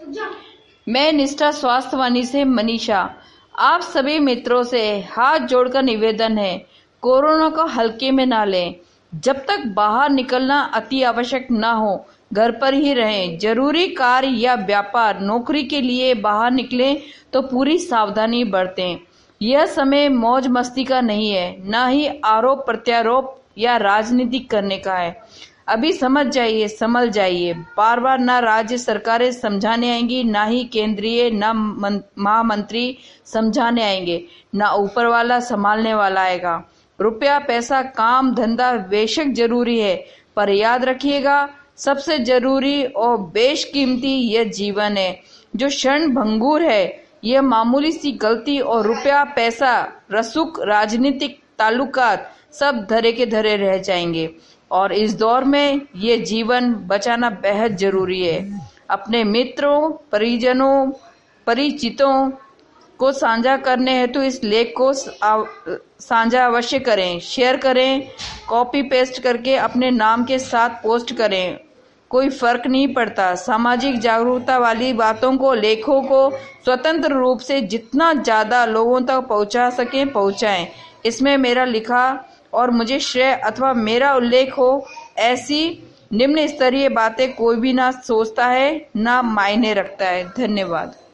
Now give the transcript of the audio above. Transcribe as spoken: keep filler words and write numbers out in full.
मैं निष्ठा स्वास्थ्यवाणी से मनीषा। आप सभी मित्रों से हाथ जोड़कर निवेदन है, कोरोना को हल्के में ना लें। जब तक बाहर निकलना अति आवश्यक ना हो, घर पर ही रहें। जरूरी कार्य या व्यापार, नौकरी के लिए बाहर निकलें तो पूरी सावधानी बरतें। यह समय मौज मस्ती का नहीं है, ना ही आरोप प्रत्यारोप या राजनीति करने का है। अभी समझ जाइए, संभल जाइए। बार बार ना राज्य सरकारें समझाने आएंगी, ना ही केंद्रीय ना महामंत्री समझाने आएंगे, ना ऊपर वाला संभालने वाला आएगा। रुपया पैसा काम धंधा बेशक जरूरी है, पर याद रखिएगा सबसे जरूरी और बेशकीमती यह जीवन है। जो क्षण भंगुर है, यह मामूली सी गलती और रुपया पैसा रसूख राजनीतिक ताल्लुकात सब धरे के धरे रह जाएंगे। और इस दौर में ये जीवन बचाना बेहद जरूरी है। अपने मित्रों, परिजनों, परिचितों को साझा करने हेतु इस लेख को साझा अवश्य करें, शेयर करें, कॉपी पेस्ट करके अपने नाम के साथ पोस्ट करें। कोई फर्क नहीं पड़ता। सामाजिक जागरूकता वाली बातों को, लेखों को स्वतंत्र रूप से जितना ज्यादा लोगों तक पहुंचा सकें पहुंचाएं। इसमें मेरा लिखा और मुझे श्रेय अथवा मेरा उल्लेख हो, ऐसी निम्न स्तरीय बातें कोई भी ना सोचता है, ना मायने रखता है। धन्यवाद।